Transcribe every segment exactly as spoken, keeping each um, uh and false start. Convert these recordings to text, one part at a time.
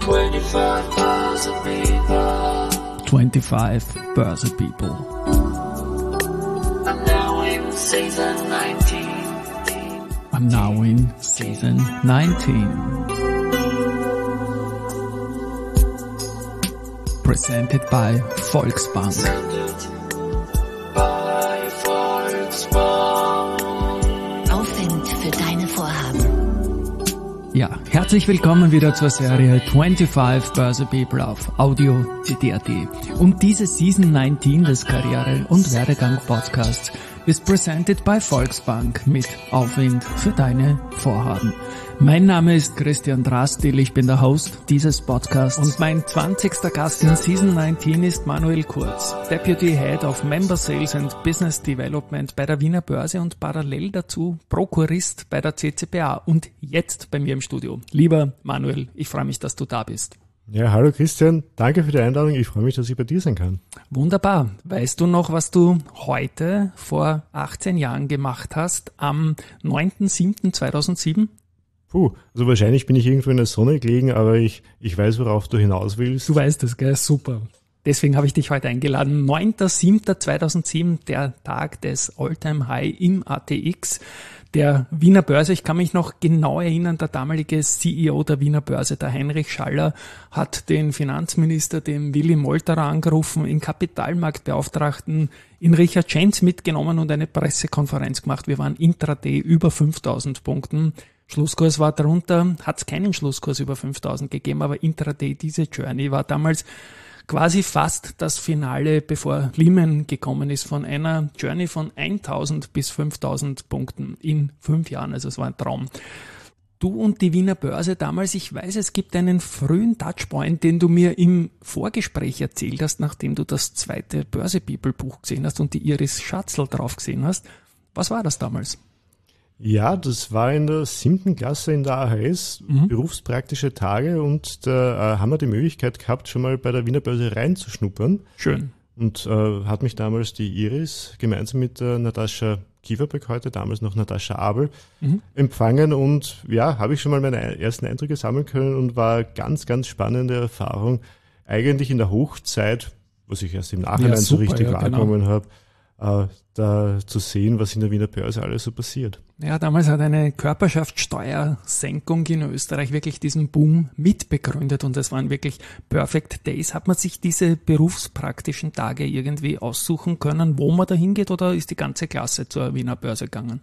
twenty-five Börse People. twenty-five Börse People. I'm now in season nineteen. I'm now in season nineteen. Presented by Volksbank. Presented by Volksbank. Aufwind für deine Vorhaben. Ja, herzlich willkommen wieder zur Serie twenty-five Börse People auf Audio C D A T. Und diese Season neunzehn des Karriere- und Werdegang-Podcasts ist presented by Volksbank mit Aufwind für deine Vorhaben. Mein Name ist Christian Drastil, ich bin der Host dieses Podcasts und mein zwanzigster Gast in Season neunzehn ist Manuel Kurz, Deputy Head of Member Sales and Business Development bei der Wiener Börse und parallel dazu Prokurist bei der C C P A und jetzt bei mir im Studio. Lieber Manuel, ich freue mich, dass du da bist. Ja, hallo Christian, danke für die Einladung, ich freue mich, dass ich bei dir sein kann. Wunderbar. Weißt du noch, was du heute vor achtzehn Jahren gemacht hast, am neunten siebten zweitausendsieben? Puh, also wahrscheinlich bin ich irgendwo in der Sonne gelegen, aber ich, ich weiß, worauf du hinaus willst. Du weißt es, gell? Super. Deswegen habe ich dich heute eingeladen. neunter siebter zweitausendsieben, der Tag des All-Time-High im A T X der Wiener Börse. Ich kann mich noch genau erinnern, der damalige C E O der Wiener Börse, der Heinrich Schaller, hat den Finanzminister, den Willi Molterer, angerufen, den Kapitalmarktbeauftragten, in Richard Schenz mitgenommen und eine Pressekonferenz gemacht. Wir waren intraday über fünftausend Punkten. Schlusskurs war darunter, hat es keinen Schlusskurs über fünftausend gegeben, aber intraday, diese Journey war damals quasi fast das Finale, bevor Lehman gekommen ist, von einer Journey von eintausend bis fünftausend Punkten in fünf Jahren. Also es war ein Traum. Du und die Wiener Börse damals, ich weiß, es gibt einen frühen Touchpoint, den du mir im Vorgespräch erzählt hast, nachdem du das zweite Börse People Buch gesehen hast und die Iris Schatzl drauf gesehen hast. Was war das damals? Ja, das war in der siebten Klasse in der A H S, mhm. berufspraktische Tage, und da äh, haben wir die Möglichkeit gehabt, schon mal bei der Wiener Börse reinzuschnuppern. Schön. Und äh, hat mich damals die Iris gemeinsam mit der Natascha Kieferbeck, heute damals noch Natascha Abel, mhm. empfangen, und ja, habe ich schon mal meine ersten Eindrücke sammeln können und war ganz, ganz spannende Erfahrung. Eigentlich in der Hochzeit, was ich erst im Nachhinein ja, super, so richtig ja, wahrgenommen genau. habe, äh, da zu sehen, was in der Wiener Börse alles so passiert. Ja, damals hat eine Körperschaftssteuersenkung in Österreich wirklich diesen Boom mitbegründet und es waren wirklich Perfect Days. Hat man sich diese berufspraktischen Tage irgendwie aussuchen können, wo man da hingeht, oder ist die ganze Klasse zur Wiener Börse gegangen?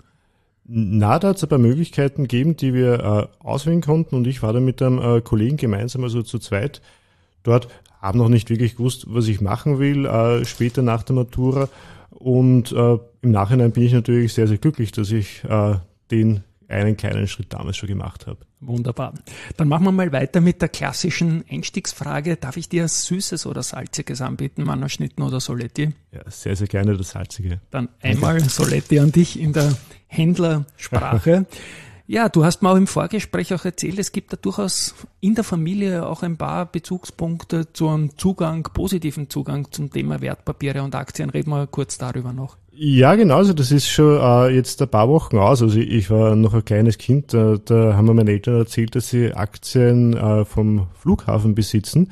Na, da hat es ein paar Möglichkeiten gegeben, die wir äh, auswählen konnten, und ich war da mit einem äh, Kollegen gemeinsam, also zu zweit dort, habe noch nicht wirklich gewusst, was ich machen will, äh, später nach der Matura. Und äh, im Nachhinein bin ich natürlich sehr, sehr glücklich, dass ich äh, den einen kleinen Schritt damals schon gemacht habe. Wunderbar. Dann machen wir mal weiter mit der klassischen Einstiegsfrage. Darf ich dir Süßes oder Salziges anbieten, Mannerschnitten oder Soletti? Ja, sehr, sehr gerne das Salzige. Dann einmal Soletti an dich in der Händlersprache. Ja, du hast mir auch im Vorgespräch auch erzählt, es gibt da durchaus in der Familie auch ein paar Bezugspunkte zu einem Zugang, positiven Zugang zum Thema Wertpapiere und Aktien. Reden wir kurz darüber noch. Ja, genau, also das ist schon äh, jetzt ein paar Wochen aus. Also ich, ich war noch ein kleines Kind, da, da haben mir meine Eltern erzählt, dass sie Aktien äh, vom Flughafen besitzen.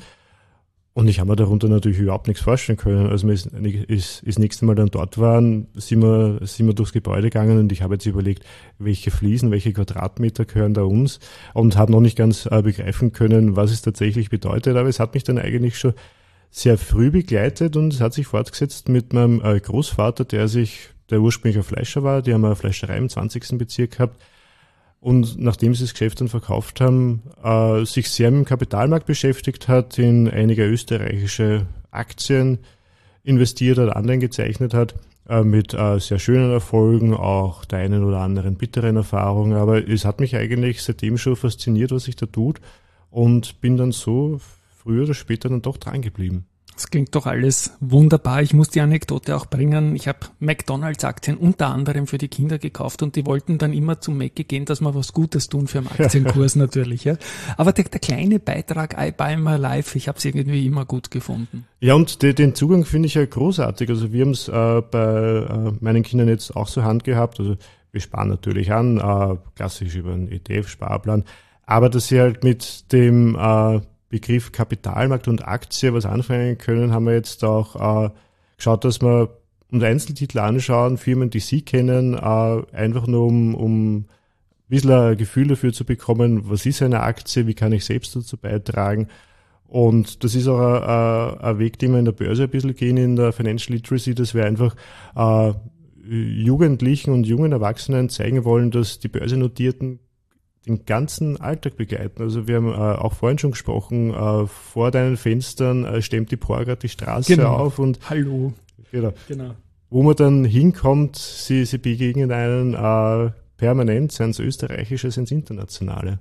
Und ich habe mir darunter natürlich überhaupt nichts vorstellen können. Also wir ist, ist, ist das nächste Mal dann dort waren, sind wir, sind wir durchs Gebäude gegangen, und ich habe jetzt überlegt, welche Fliesen, welche Quadratmeter gehören da uns, und habe noch nicht ganz äh, begreifen können, was es tatsächlich bedeutet. Aber es hat mich dann eigentlich schon sehr früh begleitet, und es hat sich fortgesetzt mit meinem äh, Großvater, der sich, der ursprünglich ein Fleischer war, die haben eine Fleischerei im zwanzigsten Bezirk gehabt. Und nachdem sie das Geschäft dann verkauft haben, äh, sich sehr mit dem Kapitalmarkt beschäftigt hat, in einige österreichische Aktien investiert hat, Anleihen gezeichnet hat, äh, mit äh, sehr schönen Erfolgen, auch der einen oder anderen bitteren Erfahrung. Aber es hat mich eigentlich seitdem schon fasziniert, was sich da tut, und bin dann so früher oder später dann doch dran geblieben. Das klingt doch alles wunderbar. Ich muss die Anekdote auch bringen. Ich habe McDonalds-Aktien unter anderem für die Kinder gekauft, und die wollten dann immer zum Mackie gehen, dass wir was Gutes tun für den Aktienkurs natürlich. Ja. Aber der, der kleine Beitrag I Buy My Life, ich habe es irgendwie immer gut gefunden. Ja, und de, den Zugang finde ich ja großartig. Also wir haben es äh, bei äh, meinen Kindern jetzt auch zur Hand gehabt. Also wir sparen natürlich an, äh, klassisch über einen E T F-Sparplan, aber dass sie halt mit dem äh, Begriff Kapitalmarkt und Aktie was anfangen können, haben wir jetzt auch äh, geschaut, dass wir uns Einzeltitel anschauen, Firmen, die Sie kennen, äh, einfach nur um, um ein bisschen ein Gefühl dafür zu bekommen, was ist eine Aktie, wie kann ich selbst dazu beitragen. Und das ist auch ein, ein Weg, den wir in der Börse ein bisschen gehen, in der Financial Literacy, dass wir einfach äh, Jugendlichen und jungen Erwachsenen zeigen wollen, dass die Börsennotierten den ganzen Alltag begleiten. Also wir haben äh, auch vorhin schon gesprochen, äh, vor deinen Fenstern äh, stemmt die P O R gerade die Straße Genau. auf und Hallo. genau. Genau. Wo man dann hinkommt, sie, sie begegnen einen äh, permanent, seien es österreichische, seien es internationale.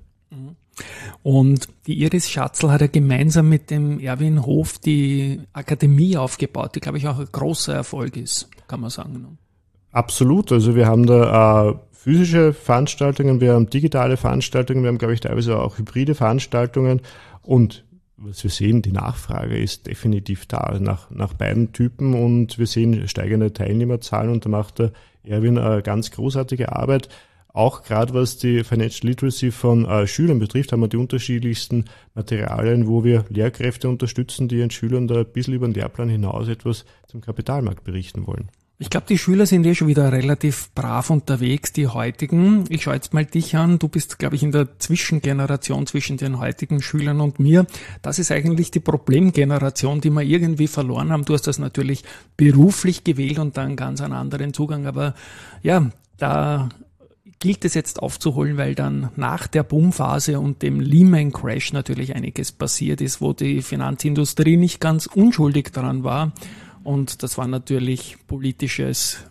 Und die Iris Schatzl hat ja gemeinsam mit dem Erwin Hof die Akademie aufgebaut, die, glaube ich, auch ein großer Erfolg ist, kann man sagen. Absolut. Also wir haben da äh, physische Veranstaltungen, wir haben digitale Veranstaltungen, wir haben, glaube ich, teilweise auch hybride Veranstaltungen. Und was wir sehen, die Nachfrage ist definitiv da nach, nach beiden Typen und wir sehen steigende Teilnehmerzahlen und da macht der Erwin eine ganz großartige Arbeit. Auch gerade was die Financial Literacy von äh, Schülern betrifft, haben wir die unterschiedlichsten Materialien, wo wir Lehrkräfte unterstützen, die ihren Schülern da ein bisschen über den Lehrplan hinaus etwas zum Kapitalmarkt berichten wollen. Ich glaube, die Schüler sind eh schon wieder relativ brav unterwegs, die heutigen. Ich schaue jetzt mal dich an. Du bist, glaube ich, in der Zwischengeneration zwischen den heutigen Schülern und mir. Das ist eigentlich die Problemgeneration, die wir irgendwie verloren haben. Du hast das natürlich beruflich gewählt und dann ganz einen anderen Zugang. Aber ja, da gilt es jetzt aufzuholen, weil dann nach der Boomphase und dem Lehman-Crash natürlich einiges passiert ist, wo die Finanzindustrie nicht ganz unschuldig daran war. Und das war natürlich politisches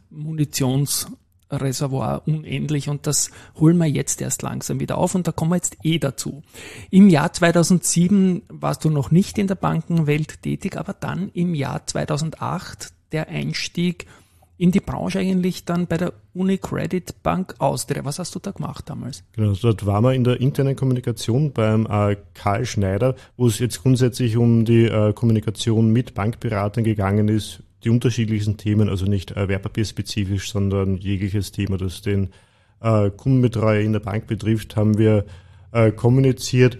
Munitionsreservoir unendlich und das holen wir jetzt erst langsam wieder auf und da kommen wir jetzt eh dazu. Im Jahr zweitausendsieben warst du noch nicht in der Bankenwelt tätig, aber dann im Jahr zweitausendacht der Einstieg in die Branche eigentlich dann bei der UniCredit Bank Austria. Was hast du da gemacht damals? Genau, dort waren wir in der internen Kommunikation beim äh, Karl Schneider, wo es jetzt grundsätzlich um die äh, Kommunikation mit Bankberatern gegangen ist, die unterschiedlichsten Themen, also nicht äh, wertpapierspezifisch, sondern jegliches Thema, das den äh, Kundenbetreuer in der Bank betrifft, haben wir äh, kommuniziert.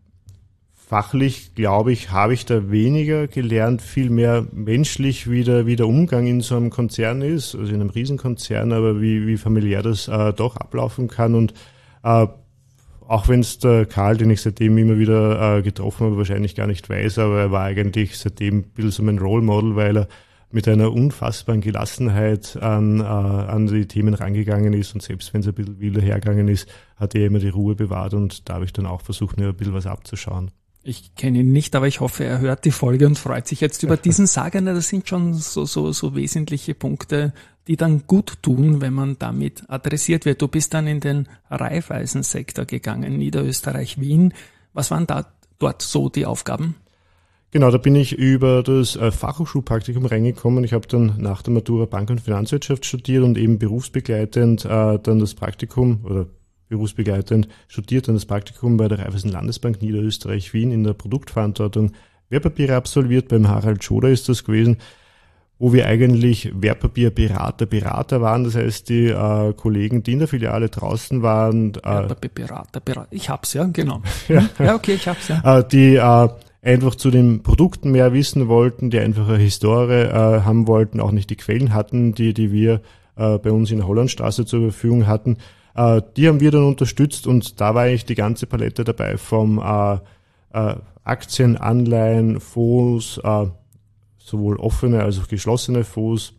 Fachlich, glaube ich, habe ich da weniger gelernt, viel mehr menschlich, wie der, wie der Umgang in so einem Konzern ist, also in einem Riesenkonzern, aber wie, wie familiär das äh, doch ablaufen kann. Und äh, auch wenn es der Karl, den ich seitdem immer wieder äh, getroffen habe, wahrscheinlich gar nicht weiß, aber er war eigentlich seitdem ein bisschen so mein Role Model, weil er mit einer unfassbaren Gelassenheit an, äh, an die Themen rangegangen ist und selbst wenn es ein bisschen wilder hergegangen ist, hat er immer die Ruhe bewahrt und da habe ich dann auch versucht, mir ein bisschen was abzuschauen. Ich kenne ihn nicht, aber ich hoffe, er hört die Folge und freut sich jetzt über diesen Sagen. Das sind schon so, so, so wesentliche Punkte, die dann gut tun, wenn man damit adressiert wird. Du bist dann in den Raiffeisensektor gegangen, Niederösterreich, Wien. Was waren da dort so die Aufgaben? Genau, da bin ich über das äh, Fachhochschulpraktikum reingekommen. Ich habe dann nach der Matura Bank- und Finanzwirtschaft studiert und eben berufsbegleitend äh, dann das Praktikum oder berufsbegleitend studiert dann das Praktikum bei der Raiffeisen Landesbank Niederösterreich Wien in der Produktverantwortung Wertpapiere absolviert. Beim Harald Schoder ist das gewesen, wo wir eigentlich Wertpapierberater, Berater waren. Das heißt, die äh, Kollegen, die in der Filiale draußen waren. Äh, Wertpapierberater, Berater. Ich hab's, ja, genau. ja. ja, okay, ich hab's, ja. Äh, die äh, einfach zu den Produkten mehr wissen wollten, die einfach eine Historie äh, haben wollten, auch nicht die Quellen hatten, die, die wir äh, bei uns in der Hollandstraße zur Verfügung hatten. Uh, die haben wir dann unterstützt und da war eigentlich die ganze Palette dabei vom uh, uh, Aktien, Anleihen, Fonds, uh, sowohl offene als auch geschlossene Fonds.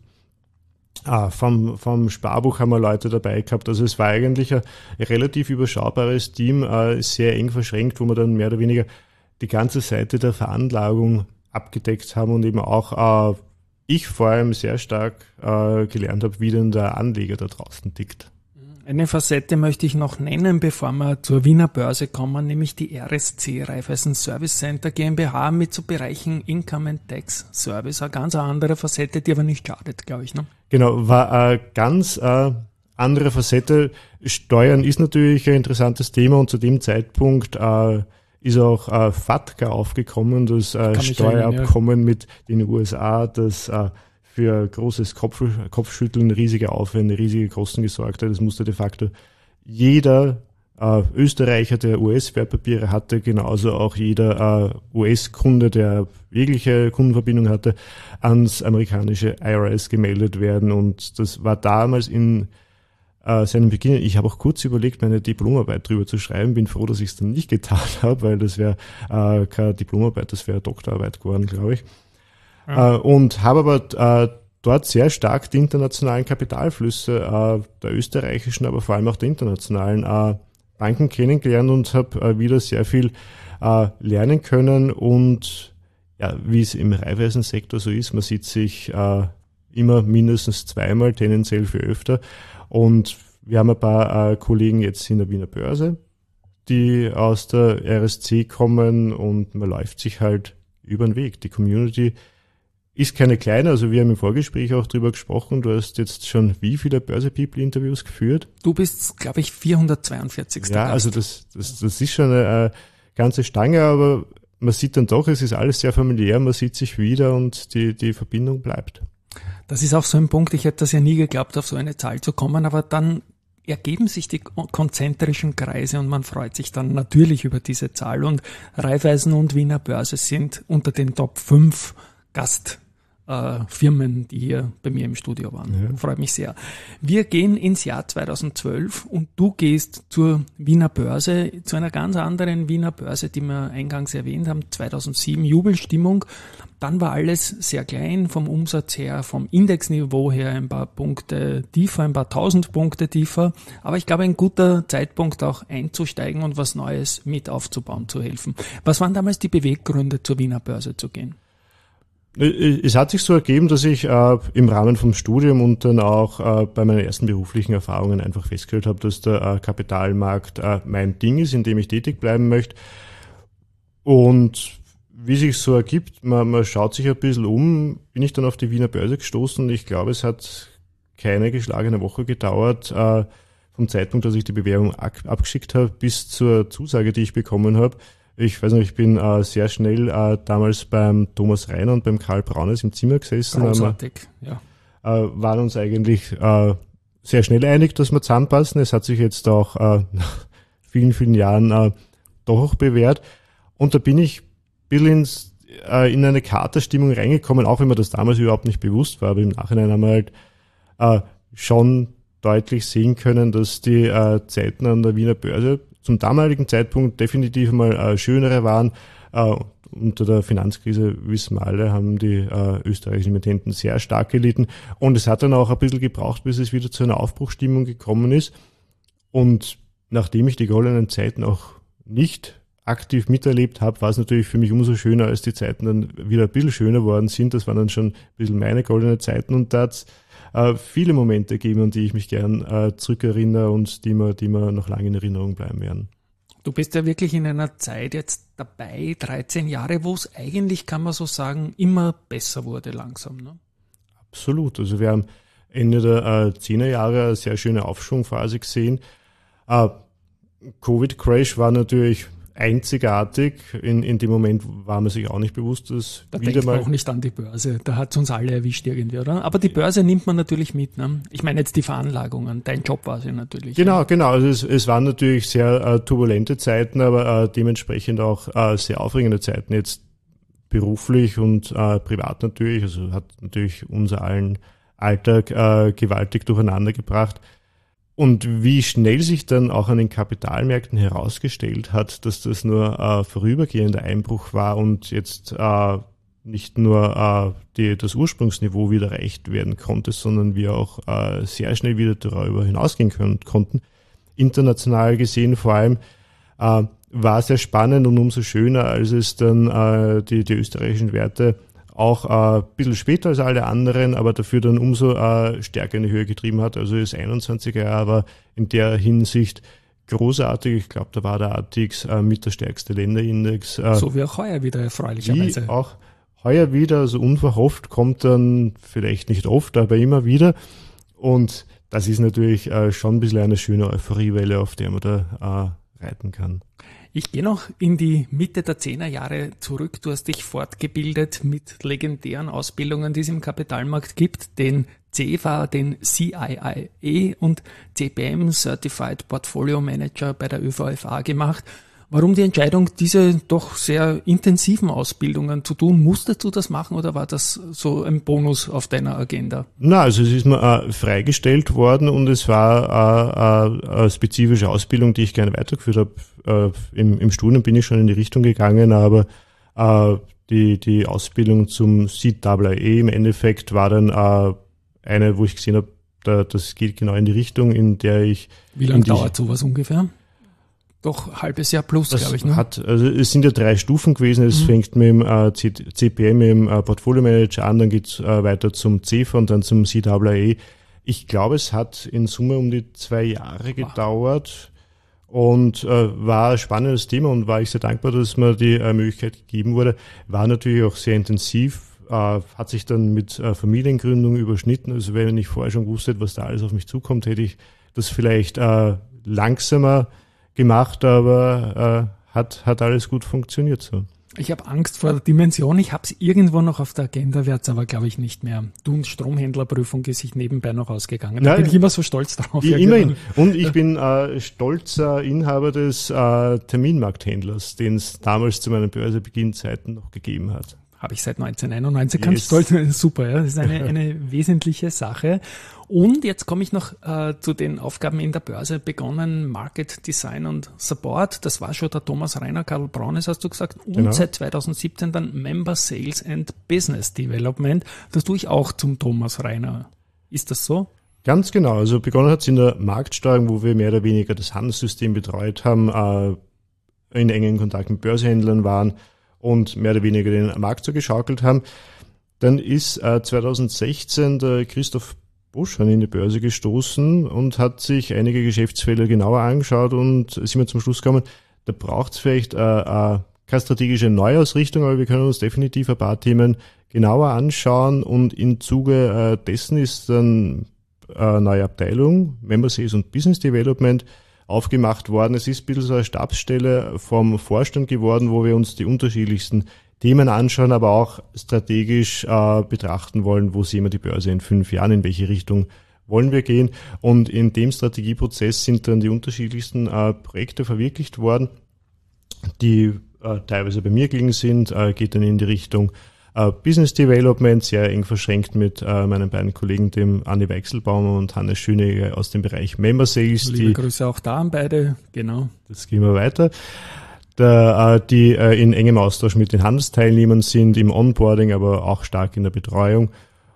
Uh, vom, vom Sparbuch haben wir Leute dabei gehabt. Also es war eigentlich ein relativ überschaubares Team, uh, sehr eng verschränkt, wo wir dann mehr oder weniger die ganze Seite der Veranlagung abgedeckt haben und eben auch uh, ich vor allem sehr stark uh, gelernt habe, wie denn der Anleger da draußen tickt. Eine Facette möchte ich noch nennen, bevor wir zur Wiener Börse kommen, nämlich die R S C, Raiffeisen Service Center GmbH mit so Bereichen Income and Tax Service. Eine ganz andere Facette, die aber nicht schadet, glaube ich. Ne? Genau, war eine ganz äh, andere Facette. Steuern ist natürlich ein interessantes Thema und zu dem Zeitpunkt äh, ist auch äh, FATCA aufgekommen, das äh, Steuerabkommen erinnern, ja. mit den U S A, das äh, für großes Kopf, Kopfschütteln, riesige Aufwände, riesige Kosten gesorgt hat. Es musste de facto jeder äh, Österreicher, der U S-Wertpapiere hatte, genauso auch jeder äh, U S-Kunde, der jegliche Kundenverbindung hatte, ans amerikanische I R S gemeldet werden. Und das war damals in äh, seinem Beginn. Ich habe auch kurz überlegt, meine Diplomarbeit drüber zu schreiben. Bin froh, dass ich es dann nicht getan habe, weil das wäre äh, keine Diplomarbeit, das wäre Doktorarbeit geworden, glaube ich. Ja. Äh, und habe aber äh, dort sehr stark die internationalen Kapitalflüsse äh, der österreichischen, aber vor allem auch der internationalen äh, Banken kennengelernt und habe äh, wieder sehr viel äh, lernen können. Und ja, wie es im Raiffeisensektor so ist, man sieht sich äh, immer mindestens zweimal, tendenziell viel öfter. Und wir haben ein paar äh, Kollegen jetzt in der Wiener Börse, die aus der R S C kommen, und man läuft sich halt über den Weg. Die Community ist keine kleine, also wir haben im Vorgespräch auch drüber gesprochen. Du hast jetzt schon wie viele Börse-People-Interviews geführt? Du bist, glaube ich, vierhundertzweiundvierzig. Ja, also das, das, das ist schon eine, eine ganze Stange, aber man sieht dann doch, es ist alles sehr familiär, man sieht sich wieder und die, die Verbindung bleibt. Das ist auch so ein Punkt, ich hätte das ja nie geglaubt, auf so eine Zahl zu kommen, aber dann ergeben sich die konzentrischen Kreise und man freut sich dann natürlich über diese Zahl. Und Raiffeisen und Wiener Börse sind unter den Top fünf Gast Äh, Firmen, die hier bei mir im Studio waren. Ja. Freut mich sehr. Wir gehen ins Jahr zweitausendzwölf und du gehst zur Wiener Börse, zu einer ganz anderen Wiener Börse, die wir eingangs erwähnt haben, zweitausendsieben, Jubelstimmung. Dann war alles sehr klein vom Umsatz her, vom Indexniveau her ein paar Punkte tiefer, ein paar tausend Punkte tiefer. Aber ich glaube, ein guter Zeitpunkt auch einzusteigen und was Neues mit aufzubauen, zu helfen. Was waren damals die Beweggründe, zur Wiener Börse zu gehen? Es hat sich so ergeben, dass ich äh, im Rahmen vom Studium und dann auch äh, bei meinen ersten beruflichen Erfahrungen einfach festgestellt habe, dass der äh, Kapitalmarkt äh, mein Ding ist, in dem ich tätig bleiben möchte. Und wie sich so ergibt, man, man schaut sich ein bisschen um, bin ich dann auf die Wiener Börse gestoßen und ich glaube, es hat keine geschlagene Woche gedauert, äh, vom Zeitpunkt, dass ich die Bewerbung ab, abgeschickt habe, bis zur Zusage, die ich bekommen habe. Ich weiß noch, ich bin äh, sehr schnell äh, damals beim Thomas Reiner und beim Karl Braunes im Zimmer gesessen. Großartig, ja. Äh, waren uns eigentlich äh, sehr schnell einig, dass wir zusammenpassen. Es hat sich jetzt auch äh, nach vielen, vielen Jahren äh, doch auch bewährt. Und da bin ich ein bisschen ins, äh, in eine Katerstimmung reingekommen, auch wenn mir das damals überhaupt nicht bewusst war. Aber im Nachhinein haben wir halt äh, schon deutlich sehen können, dass die äh, Zeiten an der Wiener Börse zum damaligen Zeitpunkt definitiv mal äh, schönere waren. Äh, unter der Finanzkrise, wissen wir alle, haben die äh, österreichischen Emittenten sehr stark gelitten. Und es hat dann auch ein bisschen gebraucht, bis es wieder zu einer Aufbruchsstimmung gekommen ist. Und nachdem ich die goldenen Zeiten auch nicht aktiv miterlebt habe, war es natürlich für mich umso schöner, als die Zeiten dann wieder ein bisschen schöner worden sind. Das waren dann schon ein bisschen meine goldenen Zeiten. Und da hat's äh, viele Momente gegeben, an die ich mich gern äh, zurückerinnere und die mir, die mir noch lange in Erinnerung bleiben werden. Du bist ja wirklich in einer Zeit jetzt dabei, dreizehn Jahre, wo es eigentlich, kann man so sagen, immer besser wurde langsam, ne? Absolut. Also wir haben Ende der äh, zehner Jahre eine sehr schöne Aufschwungphase gesehen. Äh, Covid-Crash war natürlich einzigartig. In, in dem Moment war man sich auch nicht bewusst, dass da wieder denkt man mal auch nicht an die Börse. Da hat es uns alle erwischt irgendwie, oder? Aber die Börse nimmt man natürlich mit, ne? Ich meine jetzt die Veranlagungen. Dein Job war sie natürlich. Genau, ja. genau. Also es, es waren natürlich sehr äh, turbulente Zeiten, aber äh, dementsprechend auch äh, sehr aufregende Zeiten. Jetzt beruflich und äh, privat natürlich. Also hat natürlich unser allen Alltag äh, gewaltig durcheinander gebracht. Und wie schnell sich dann auch an den Kapitalmärkten herausgestellt hat, dass das nur äh, vorübergehender Einbruch war und jetzt äh, nicht nur äh, die, das Ursprungsniveau wieder erreicht werden konnte, sondern wir auch äh, sehr schnell wieder darüber hinausgehen können, konnten. International gesehen vor allem äh, war sehr spannend und umso schöner, als es dann äh, die, die österreichischen Werte auch äh, ein bisschen später als alle anderen, aber dafür dann umso äh, stärker in die Höhe getrieben hat. Also das einundzwanziger Jahr war in der Hinsicht großartig. Ich glaube, da war der A T X äh, mit der stärkste Länderindex. Äh, so wie auch heuer wieder, erfreulicherweise. Wie auch heuer wieder, also unverhofft, kommt dann vielleicht nicht oft, aber immer wieder. Und das ist natürlich äh, schon ein bisschen eine schöne Euphoriewelle, auf der man da äh, reiten kann. Ich gehe noch in die Mitte der zehner Jahre zurück. Du hast dich fortgebildet mit legendären Ausbildungen, die es im Kapitalmarkt gibt, den C E F A, den C I I A und C P M, Certified Portfolio Manager bei der Ö V F A gemacht. Warum die Entscheidung, diese doch sehr intensiven Ausbildungen zu tun? Musstest du das machen oder war das so ein Bonus auf deiner Agenda? Na, also es ist mir äh, freigestellt worden und es war äh, äh, eine spezifische Ausbildung, die ich gerne weitergeführt habe. Äh, im, Im Studium bin ich schon in die Richtung gegangen, aber äh, die, die Ausbildung zum C I I A im Endeffekt war dann äh, eine, wo ich gesehen habe, da, das geht genau in die Richtung, in der ich... Wie lange dauert sowas ungefähr? Doch ein halbes Jahr plus, glaube ich. Ne? Hat, also es sind ja drei Stufen gewesen. Es mhm. fängt mit dem äh, C P M, mit dem äh, Portfolio Manager an, dann geht's äh, weiter zum C E F A und dann zum C I I A. Ich glaube, es hat in Summe um die zwei Jahre gedauert und äh, war ein spannendes Thema und war ich sehr dankbar, dass mir die äh, Möglichkeit gegeben wurde. War natürlich auch sehr intensiv, äh, hat sich dann mit äh, Familiengründung überschnitten. Also wenn ich vorher schon gewusst hätte, was da alles auf mich zukommt, hätte ich das vielleicht äh, langsamer gemacht, aber äh, hat hat alles gut funktioniert so. Ich habe Angst vor der Dimension. Ich habe es irgendwo noch auf der Agenda, werde es aber, glaube ich, nicht mehr. Du, und Stromhändlerprüfung ist sich nebenbei noch ausgegangen. Da bin ich immer so stolz drauf. Ja, immerhin. Und ich bin äh, stolzer Inhaber des äh, Terminmarkthändlers, den es damals zu meinen Börsebeginnzeiten noch gegeben hat. Habe ich seit neunzehnhunderteinundneunzig, yes. Ganz stolz sein. Super, ja. Das ist eine, eine wesentliche Sache. Und jetzt komme ich noch äh, zu den Aufgaben in der Börse. Begonnen Market Design und Support. Das war schon der Thomas Reiner, Karl Braunes, hast du gesagt. Und genau. Seit zweitausendsiebzehn dann Member Sales and Business Development. Das tue ich auch zum Thomas Reiner. Ist das so? Ganz genau. Also begonnen hat es in der Marktsteuerung, wo wir mehr oder weniger das Handelssystem betreut haben, äh, in engen Kontakt mit Börsehändlern waren und mehr oder weniger den Markt so geschaukelt haben. Dann ist äh, zweitausendsechzehn der Christoph Busch in die Börse gestoßen und hat sich einige Geschäftsfelder genauer angeschaut und sind wir zum Schluss gekommen, da braucht es vielleicht äh, äh, keine strategische Neuausrichtung, aber wir können uns definitiv ein paar Themen genauer anschauen und im Zuge äh, dessen ist dann eine neue Abteilung, Member Sales und Business Development, aufgemacht worden. Es ist ein bisschen so eine Stabsstelle vom Vorstand geworden, wo wir uns die unterschiedlichsten Themen anschauen, aber auch strategisch äh, betrachten wollen, wo sehen wir die Börse in fünf Jahren, in welche Richtung wollen wir gehen. Und in dem Strategieprozess sind dann die unterschiedlichsten äh, Projekte verwirklicht worden, die äh, teilweise bei mir gelegen sind, äh, geht dann in die Richtung äh, Business Development, sehr eng verschränkt mit äh, meinen beiden Kollegen, dem Andi Weichselbaumer und Hannes Schönegger aus dem Bereich Member Sales. Liebe die, Grüße auch da an beide, genau. Das gehen wir weiter. Da, äh, die äh, in engem Austausch mit den Handelsteilnehmern sind, im Onboarding, aber auch stark in der Betreuung.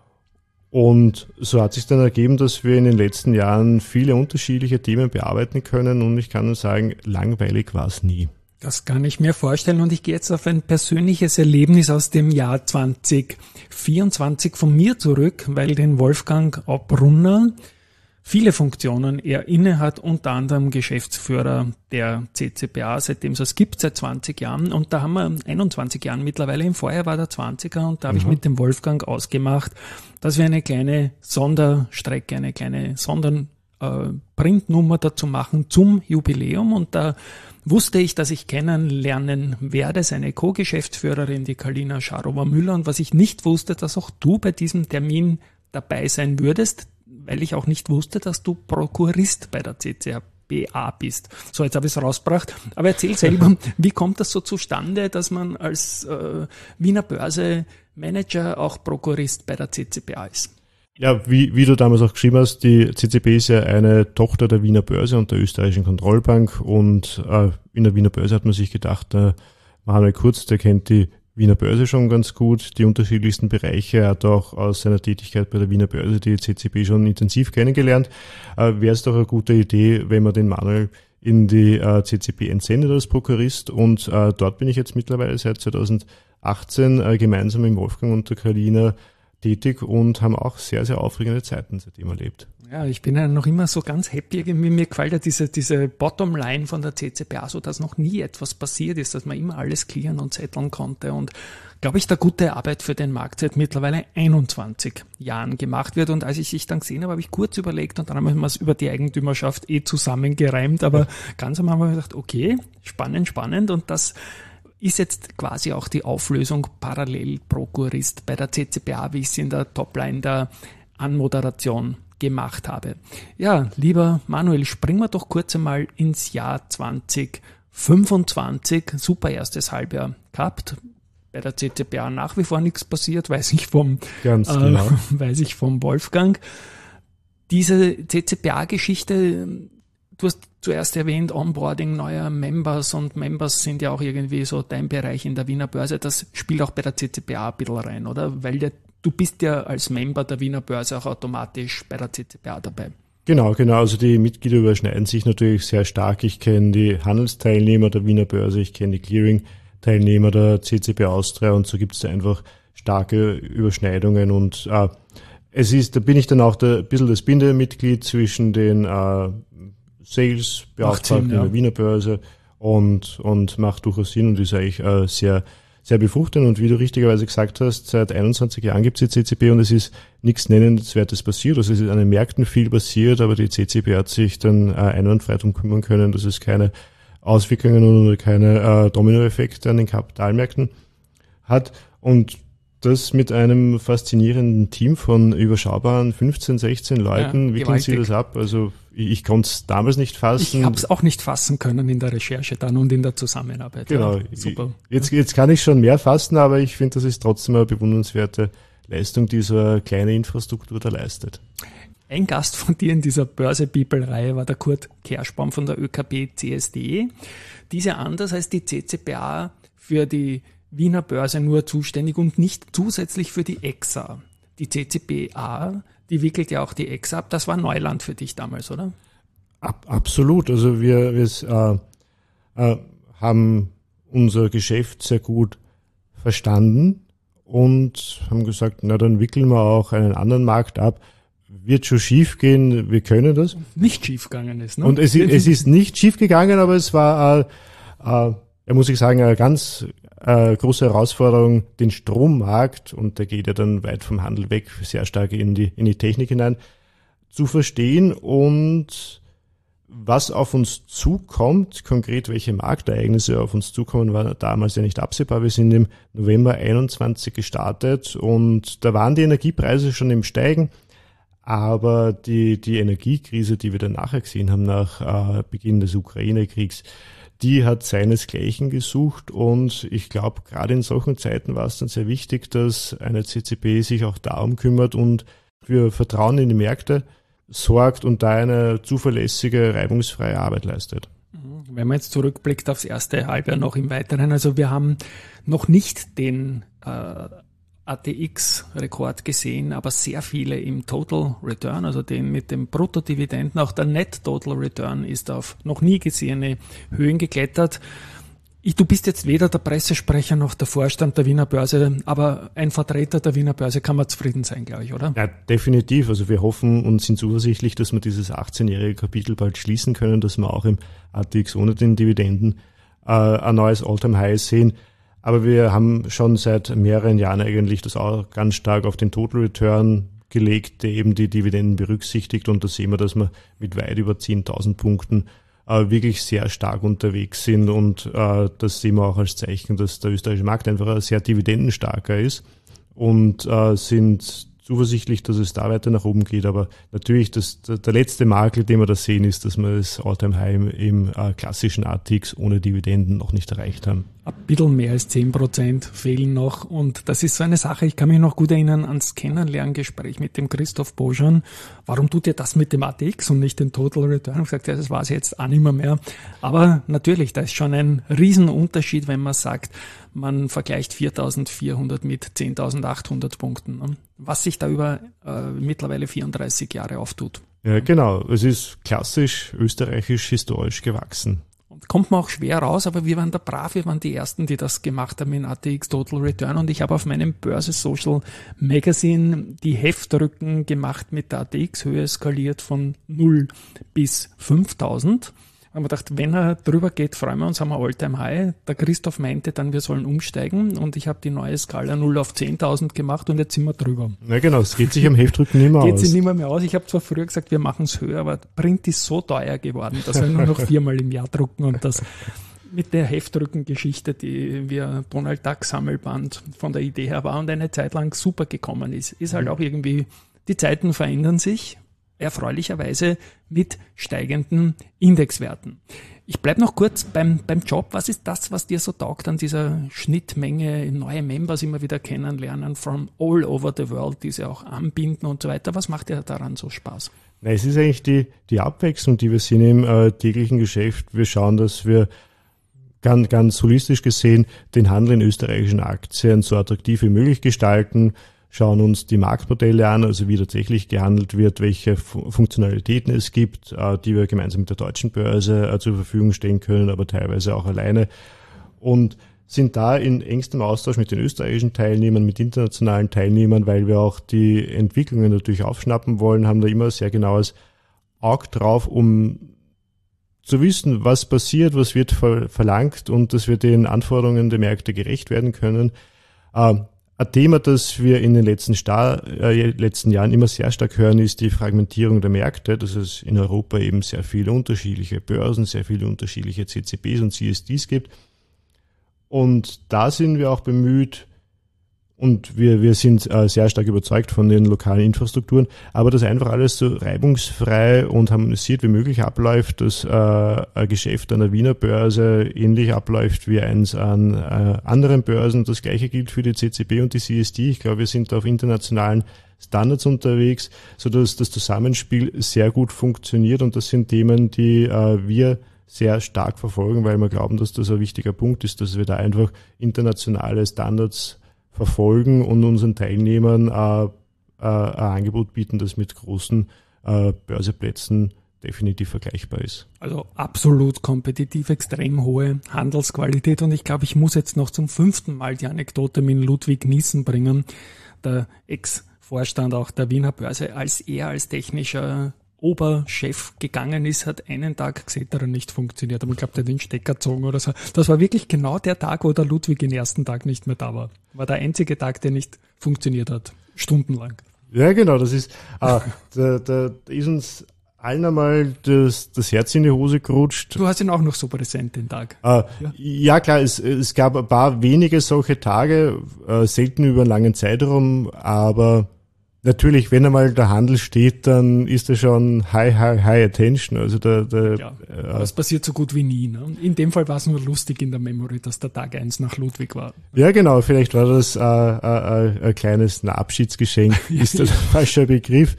Und so hat sich dann ergeben, dass wir in den letzten Jahren viele unterschiedliche Themen bearbeiten können und ich kann nur sagen, langweilig war es nie. Das kann ich mir vorstellen und ich gehe jetzt auf ein persönliches Erlebnis aus dem Jahr zwanzig vierundzwanzig von mir zurück, weil den Wolfgang Brunner viele Funktionen er inne hat, unter anderem Geschäftsführer der C C B A, seitdem es es gibt, seit zwanzig Jahren. Und da haben wir einundzwanzig Jahren mittlerweile, im Vorjahr war der zwanziger und da habe mhm. ich mit dem Wolfgang ausgemacht, dass wir eine kleine Sonderstrecke, eine kleine Sonderprintnummer äh, dazu machen zum Jubiläum. Und da wusste ich, dass ich kennenlernen werde, seine Co-Geschäftsführerin, die Karlina Scharowa-Müller. Und was ich nicht wusste, dass auch du bei diesem Termin dabei sein würdest, weil ich auch nicht wusste, dass du Prokurist bei der C C B A bist. So, jetzt habe ich es rausgebracht. Aber erzähl selber, wie kommt das so zustande, dass man als äh, Wiener Börse Manager auch Prokurist bei der C C B A ist? Ja, wie, wie du damals auch geschrieben hast, die C C B ist ja eine Tochter der Wiener Börse und der österreichischen Kontrollbank und äh, in der Wiener Börse hat man sich gedacht, äh, Manuel Kurz, der kennt die Wiener Börse schon ganz gut, die unterschiedlichsten Bereiche. Er hat auch aus seiner Tätigkeit bei der Wiener Börse die C C B schon intensiv kennengelernt. Äh, Wäre es doch eine gute Idee, wenn man den Manuel in die äh, C C B entsendet als Prokurist und äh, dort bin ich jetzt mittlerweile seit zweitausendachtzehn äh, gemeinsam mit Wolfgang und der Karlina tätig und haben auch sehr, sehr aufregende Zeiten seitdem erlebt. Ja, ich bin ja noch immer so ganz happy. Irgendwie mir gefällt ja diese, diese Bottomline von der C C B A so, dass noch nie etwas passiert ist, dass man immer alles clearen und zetteln konnte und glaube ich, da gute Arbeit für den Markt seit mittlerweile einundzwanzig Jahren gemacht wird. Und als ich dich dann gesehen habe, habe ich kurz überlegt und dann haben wir es über die Eigentümerschaft eh zusammengereimt, aber ganz am Anfang habe ich gedacht, okay, spannend, spannend und das ist jetzt quasi auch die Auflösung Parallelprokurist bei der C C B A, wie ich sie in der Topline der Anmoderation gemacht habe. Ja, lieber Manuel, springen wir doch kurz einmal ins Jahr zwanzig fünfundzwanzig. Super erstes Halbjahr gehabt. Bei der C C B A nach wie vor nichts passiert, weiß ich vom, Ganz äh, genau. weiß ich vom Wolfgang. Diese C C B A-Geschichte, du hast zuerst erwähnt, Onboarding neuer Members, und Members sind ja auch irgendwie so dein Bereich in der Wiener Börse. Das spielt auch bei der C C B A ein bisschen rein, oder? Weil der, du bist ja als Member der Wiener Börse auch automatisch bei der C C B A dabei. Genau, genau. Also die Mitglieder überschneiden sich natürlich sehr stark. Ich kenne die Handelsteilnehmer der Wiener Börse, ich kenne die Clearing-Teilnehmer der C C B Austria, und so gibt es da einfach starke Überschneidungen. Und äh, es ist, da bin ich dann auch der, ein bisschen das Bindemitglied zwischen den äh, Sales-Beauftragten ja. der Wiener Börse und, und macht durchaus Sinn und ist eigentlich äh, sehr, sehr befruchtend. Und wie du richtigerweise gesagt hast, seit einundzwanzig Jahren gibt es die C C B und es ist nichts Nennenswertes passiert. Also es ist an den Märkten viel passiert, aber die C C B hat sich dann äh, einwandfrei darum kümmern können, dass es keine Auswirkungen oder keine äh, Dominoeffekte an den Kapitalmärkten hat. Und das mit einem faszinierenden Team von überschaubaren fünfzehn, sechzehn Leuten. Ja, wickeln Sie das ab? Also ich, ich konnte es damals nicht fassen. Ich habe es auch nicht fassen können in der Recherche dann und in der Zusammenarbeit. Genau. Ja, super. Jetzt, jetzt kann ich schon mehr fassen, aber ich finde, das ist trotzdem eine bewundernswerte Leistung, die so eine kleine Infrastruktur da leistet. Ein Gast von dir in dieser Börse-People-Reihe war der Kurt Kerschbaum von der Ö K B C S D E. Diese anders als die C C B A für die Wiener Börse nur zuständig und nicht zusätzlich für die E X A. Die C C B A, die wickelt ja auch die E X A ab. Das war Neuland für dich damals, oder? Ab, absolut. Also wir, wir äh, äh, haben unser Geschäft sehr gut verstanden und haben gesagt, na dann wickeln wir auch einen anderen Markt ab. Wird schon schief gehen, wir können das. Nicht schief gegangen ist, ne? Und es, es ist nicht schief gegangen, aber es war, äh, äh, muss ich sagen, eine ganz äh, große Herausforderung, den Strommarkt, und der geht ja dann weit vom Handel weg, sehr stark in die, in die Technik hinein, zu verstehen und was auf uns zukommt, konkret welche Marktereignisse auf uns zukommen, war damals ja nicht absehbar. Wir sind im November einundzwanzig gestartet und da waren die Energiepreise schon im Steigen. Aber die, die Energiekrise, die wir dann nachher gesehen haben nach äh, Beginn des Ukraine-Kriegs, die hat seinesgleichen gesucht. Und ich glaube, gerade in solchen Zeiten war es dann sehr wichtig, dass eine C C B sich auch darum kümmert und für Vertrauen in die Märkte sorgt und da eine zuverlässige, reibungsfreie Arbeit leistet. Wenn man jetzt zurückblickt aufs erste Halbjahr noch im Weiteren, also wir haben noch nicht den äh, A T X-Rekord gesehen, aber sehr viele im Total Return, also den mit dem Bruttodividenden. Auch der Net Total Return ist auf noch nie gesehene Höhen geklettert. Ich, du bist jetzt weder der Pressesprecher noch der Vorstand der Wiener Börse, aber ein Vertreter der Wiener Börse kann man zufrieden sein, glaube ich, oder? Ja, definitiv. Also wir hoffen und sind zuversichtlich, dass wir dieses achtzehnjährige Kapitel bald schließen können, dass wir auch im A T X ohne den Dividenden äh, ein neues All-Time-High sehen. Aber wir haben schon seit mehreren Jahren eigentlich das auch ganz stark auf den Total Return gelegt, der eben die Dividenden berücksichtigt. Und da sehen wir, dass wir mit weit über zehntausend Punkten äh, wirklich sehr stark unterwegs sind. Und äh, das sehen wir auch als Zeichen, dass der österreichische Markt einfach sehr dividendenstarker ist und äh, sind zuversichtlich, dass es da weiter nach oben geht. Aber natürlich, das, der letzte Makel, den wir da sehen, ist, dass wir das All-Time-High im, im äh, klassischen A T X ohne Dividenden noch nicht erreicht haben. Ein bisschen mehr als zehn Prozent fehlen noch. Und das ist so eine Sache, ich kann mich noch gut erinnern ans Kennenlerngespräch mit dem Christoph Boschan. Warum tut ihr das mit dem A T X und nicht den Total Return? Ich habe gesagt, ja, das war es jetzt auch nicht mehr, mehr. Aber natürlich, da ist schon ein Riesenunterschied, wenn man sagt, man vergleicht viertausendvierhundert mit zehntausendachthundert Punkten, was sich da über äh, mittlerweile vierunddreißig Jahre auftut. Ja, genau. Es ist klassisch österreichisch historisch gewachsen. Und kommt man auch schwer raus, aber wir waren da brav, wir waren die Ersten, die das gemacht haben in A T X Total Return, und ich habe auf meinem Börse Social Magazine die Heftrücken gemacht mit der A T X-Höhe skaliert von null bis fünftausend. Haben wir gedacht, wenn er drüber geht, freuen wir uns, haben wir All-Time-High. Der Christoph meinte dann, wir sollen umsteigen, und ich habe die neue Skala null auf zehntausend gemacht und jetzt sind wir drüber. Ja genau, es geht sich am Heftrücken nicht mehr geht aus. Geht sich nicht mehr, mehr aus. Ich habe zwar früher gesagt, wir machen es höher, aber Print ist so teuer geworden, dass wir nur noch viermal im Jahr drucken, und das mit der Heftrückengeschichte, die wir Donald Duck Sammelband von der Idee her war und eine Zeit lang super gekommen ist, ist halt auch irgendwie die Zeiten verändern sich, erfreulicherweise mit steigenden Indexwerten. Ich bleib noch kurz beim, beim Job. Was ist das, was dir so taugt an dieser Schnittmenge, neue Members immer wieder kennenlernen, from all over the world, die sie auch anbinden und so weiter? Was macht dir daran so Spaß? Na, es ist eigentlich die, die Abwechslung, die wir sehen im äh, täglichen Geschäft. Wir schauen, dass wir ganz, ganz holistisch gesehen den Handel in österreichischen Aktien so attraktiv wie möglich gestalten, schauen uns die Marktmodelle an, also wie tatsächlich gehandelt wird, welche Funktionalitäten es gibt, äh, die wir gemeinsam mit der deutschen Börse äh, zur Verfügung stellen können, aber teilweise auch alleine, und sind da in engstem Austausch mit den österreichischen Teilnehmern, mit internationalen Teilnehmern, weil wir auch die Entwicklungen natürlich aufschnappen wollen, haben da immer ein sehr genaues Auge drauf, um zu wissen, was passiert, was wird ver- verlangt und dass wir den Anforderungen der Märkte gerecht werden können. Ähm, Ein Thema, das wir in den letzten, Star, äh, letzten Jahren immer sehr stark hören, ist die Fragmentierung der Märkte, dass es in Europa eben sehr viele unterschiedliche Börsen, sehr viele unterschiedliche C C Bs und C S Ds gibt. Und da sind wir auch bemüht, und wir, wir sind äh, sehr stark überzeugt von den lokalen Infrastrukturen, aber dass einfach alles so reibungsfrei und harmonisiert wie möglich abläuft, dass äh, ein Geschäft an der Wiener Börse ähnlich abläuft wie eins an äh, anderen Börsen. Das Gleiche gilt für die C C B und die C S D. Ich glaube, wir sind auf internationalen Standards unterwegs, sodass das Zusammenspiel sehr gut funktioniert, und das sind Themen, die äh, wir sehr stark verfolgen, weil wir glauben, dass das ein wichtiger Punkt ist, dass wir da einfach internationale Standards verfolgen und unseren Teilnehmern äh, äh, ein Angebot bieten, das mit großen äh, Börseplätzen definitiv vergleichbar ist. Also absolut kompetitiv, extrem hohe Handelsqualität, und ich glaube, ich muss jetzt noch zum fünften Mal die Anekdote mit Ludwig Niesen bringen, der Ex-Vorstand auch der Wiener Börse, als er als technischer Oberchef gegangen ist, hat einen Tag Xetra nicht funktioniert, aber ich glaube, der hat den Stecker gezogen oder so. Das war wirklich genau der Tag, wo der Ludwig den ersten Tag nicht mehr da war. War der einzige Tag, der nicht funktioniert hat, stundenlang. Ja, genau, das ist, ah, da, da ist uns allen einmal das, das Herz in die Hose gerutscht. Du hast ihn auch noch so präsent, den Tag. Äh, ja. ja klar, es, es gab ein paar wenige solche Tage, äh, selten über einen langen Zeitraum, aber natürlich, wenn einmal der Handel steht, dann ist er schon high, high, high attention. Also der, der, ja, äh, aber es passiert so gut wie nie. Ne? In dem Fall war es nur lustig in der Memory, dass der Tag eins nach Ludwig war. Ja, genau. Vielleicht war das äh, äh, ein kleines ein Abschiedsgeschenk, ist das ein falscher Begriff.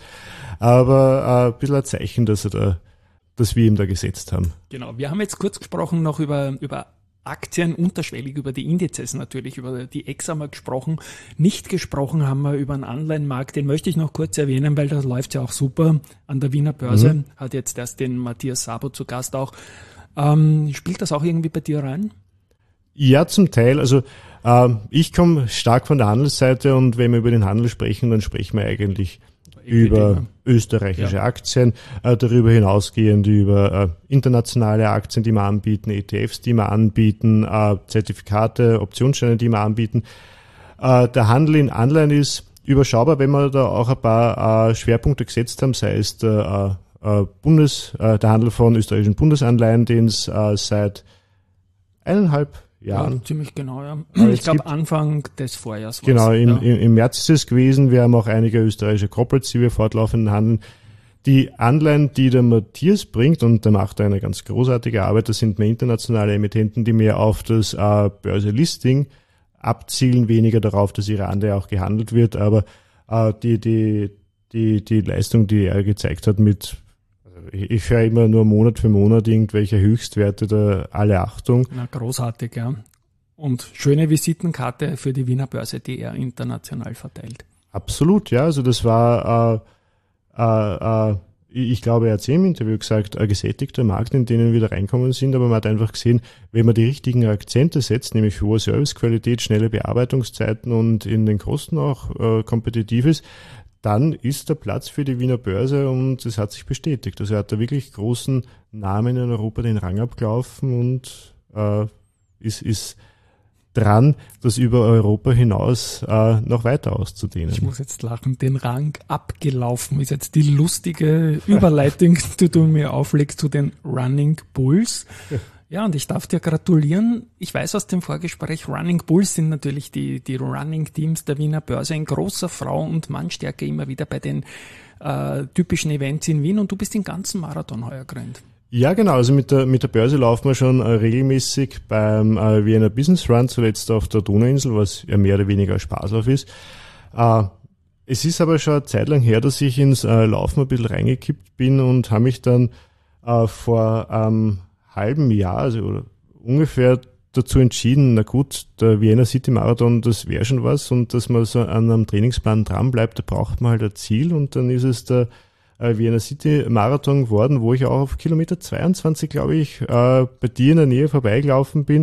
Aber äh, ein bisschen ein Zeichen, dass er da, dass wir ihm da gesetzt haben. Genau. Wir haben jetzt kurz gesprochen noch über, über Aktien, unterschwellig über die Indizes natürlich, über die Ex haben wir gesprochen. Nicht gesprochen haben wir über einen Online-Markt, den möchte ich noch kurz erwähnen, weil das läuft ja auch super an der Wiener Börse. Mhm. Hat jetzt erst den Matthias Sabo zu Gast auch. Ähm, spielt das auch irgendwie bei dir rein? Ja, zum Teil. Also äh, ich komme stark von der Handelsseite, und wenn wir über den Handel sprechen, dann sprechen wir eigentlich über österreichische ja. Aktien, äh, darüber hinausgehend über äh, internationale Aktien, die wir anbieten, E T Fs, die wir anbieten, äh, Zertifikate, Optionsscheine, die wir anbieten. Äh, der Handel in Anleihen ist überschaubar, wenn wir da auch ein paar äh, Schwerpunkte gesetzt haben, sei es der, äh, Bundes, äh, der Handel von österreichischen Bundesanleihen, den es äh, seit eineinhalb Jahren. Ja, ziemlich genau, ja. Aber ich glaube Anfang des Vorjahres. Genau, im, ja. im, im März ist es gewesen. Wir haben auch einige österreichische Corporates, die wir fortlaufend handeln. Die Anleihen, die der Matthias bringt, und der macht eine ganz großartige Arbeit, das sind mehr internationale Emittenten, die mehr auf das äh, Börse-Listing abzielen, weniger darauf, dass ihre Anleihe auch gehandelt wird. Aber äh, die, die, die, die Leistung, die er gezeigt hat mit, ich höre immer nur Monat für Monat irgendwelche Höchstwerte, da alle Achtung. Na, großartig, ja. Und schöne Visitenkarte für die Wiener Börse, die er international verteilt. Absolut, ja. Also das war, äh, äh, äh, ich glaube, er hat es im Interview gesagt, ein gesättigter Markt, in den wir da reinkommen sind, aber man hat einfach gesehen, wenn man die richtigen Akzente setzt, nämlich hohe Servicequalität, schnelle Bearbeitungszeiten und in den Kosten auch äh, kompetitiv ist, dann ist der Platz für die Wiener Börse, und es hat sich bestätigt. Also er hat da wirklich großen Namen in Europa den Rang abgelaufen und äh, ist, ist dran, das über Europa hinaus äh, noch weiter auszudehnen. Ich muss jetzt lachen, den Rang abgelaufen ist jetzt die lustige Überleitung, die du mir auflegst zu den Running Bulls. Ja, und ich darf dir gratulieren. Ich weiß aus dem Vorgespräch, Running Bulls sind natürlich die, die Running-Teams der Wiener Börse in großer Frau- und Mannstärke immer wieder bei den äh, typischen Events in Wien, und du bist den ganzen Marathon heuer gerannt. Ja, genau. Also mit der, mit der Börse laufen wir schon äh, regelmäßig beim äh, Vienna Business Run, zuletzt auf der Donauinsel, was ja mehr oder weniger ein Spaßlauf ist. Äh, es ist aber schon eine Zeit lang her, dass ich ins äh, Laufen ein bisschen reingekippt bin und habe mich dann äh, vor einem halben Jahr, also oder ungefähr dazu entschieden, na gut, der Vienna City Marathon, das wäre schon was, und dass man so an einem Trainingsplan dran bleibt, da braucht man halt ein Ziel, und dann ist es der äh, Vienna City Marathon geworden, wo ich auch auf Kilometer zweiundzwanzig, glaube ich, äh, bei dir in der Nähe vorbeigelaufen bin.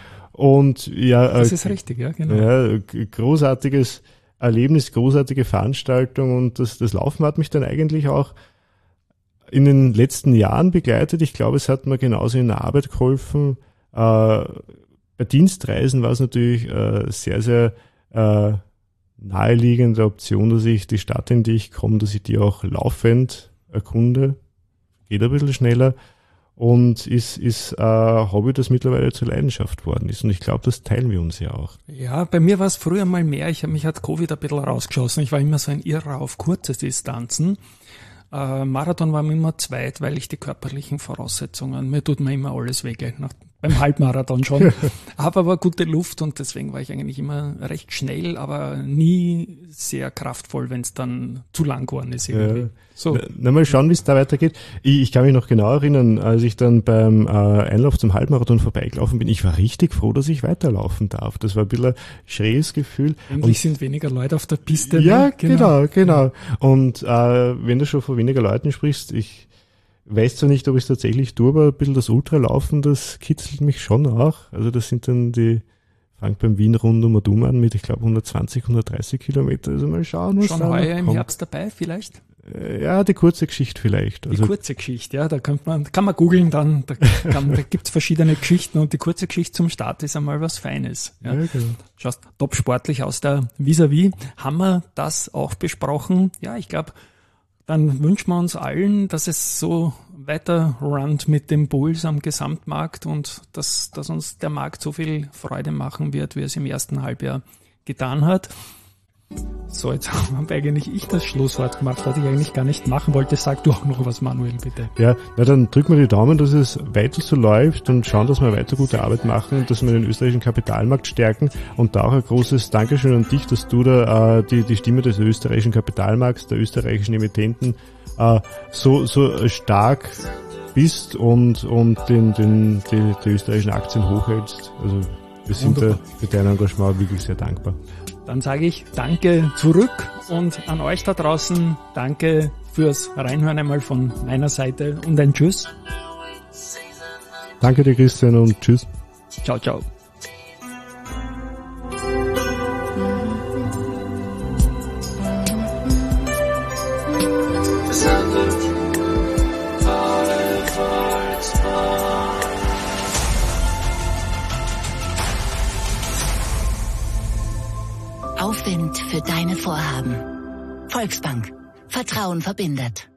Und ja, Das äh, ist richtig, ja, genau. ja, großartiges Erlebnis, großartige Veranstaltung, und das, das Laufen hat mich dann eigentlich auch in den letzten Jahren begleitet. Ich glaube, es hat mir genauso in der Arbeit geholfen. Äh, bei Dienstreisen war es natürlich äh, sehr, sehr äh, naheliegende Option, dass ich die Stadt, in die ich komme, dass ich die auch laufend erkunde. Geht ein bisschen schneller, und ist, ist ein Hobby, das mittlerweile zur Leidenschaft worden ist. Und ich glaube, das teilen wir uns ja auch. Ja, bei mir war es früher mal mehr. Ich habe mich hat Covid ein bisschen rausgeschossen. Ich war immer so ein Irrer auf kurze Distanzen. Äh, Marathon war mir immer zweit, weil ich die körperlichen Voraussetzungen, mir tut mir immer alles weh, nach, beim Halbmarathon schon. Habe aber gute Luft, und deswegen war ich eigentlich immer recht schnell, aber nie sehr kraftvoll, wenn es dann zu lang geworden ist irgendwie. Ja. So. Na, na, mal schauen, wie es da weitergeht. Ich, ich kann mich noch genau erinnern, als ich dann beim äh, Einlauf zum Halbmarathon vorbeigelaufen bin, ich war richtig froh, dass ich weiterlaufen darf. Das war ein bisschen ein schräges Gefühl. Endlich sind weniger Leute auf der Piste. Ja, ne? genau, genau. Und äh, wenn du schon von weniger Leuten sprichst, ich weiß zwar nicht, ob ich es tatsächlich tue, aber ein bisschen das Ultralaufen, das kitzelt mich schon auch. Also das sind dann die, fangt beim Wien rund um und um an mit, ich glaube, hundertzwanzig, hundertdreißig Kilometer. Also mal schauen, was Schon da heuer noch im kommt. Herbst dabei vielleicht? Ja, die kurze Geschichte vielleicht. Die Also kurze Geschichte, ja, da kann man, kann man googeln, dann, da, kann, da gibt's verschiedene Geschichten, und die kurze Geschichte zum Start ist einmal was Feines. Ja. ja, genau. Schaust top sportlich aus der Vis-a-vis. Haben wir das auch besprochen? Ja, ich glaube, dann wünschen wir uns allen, dass es so weiter runnt mit dem Bulls am Gesamtmarkt, und dass, dass uns der Markt so viel Freude machen wird, wie es im ersten Halbjahr getan hat. So, jetzt habe eigentlich ich das Schlusswort gemacht, was ich eigentlich gar nicht machen wollte. Sag du auch noch was, Manuel, bitte. Ja, na dann drücken wir die Daumen, dass es weiter so läuft, und schauen, dass wir weiter gute Arbeit machen und dass wir den österreichischen Kapitalmarkt stärken. Und da auch ein großes Dankeschön an dich, dass du da äh, die, die Stimme des österreichischen Kapitalmarkts, der österreichischen Emittenten äh, so, so stark bist und, und den, den, die, die österreichischen Aktien hochhältst. Also wir sind da für dein Engagement wirklich sehr dankbar. Dann sage ich danke zurück, und an euch da draußen danke fürs Reinhören einmal von meiner Seite, und ein Tschüss. Danke dir, Christian, und tschüss. Ciao, ciao. Aufwind für deine Vorhaben. Volksbank. Vertrauen verbindet.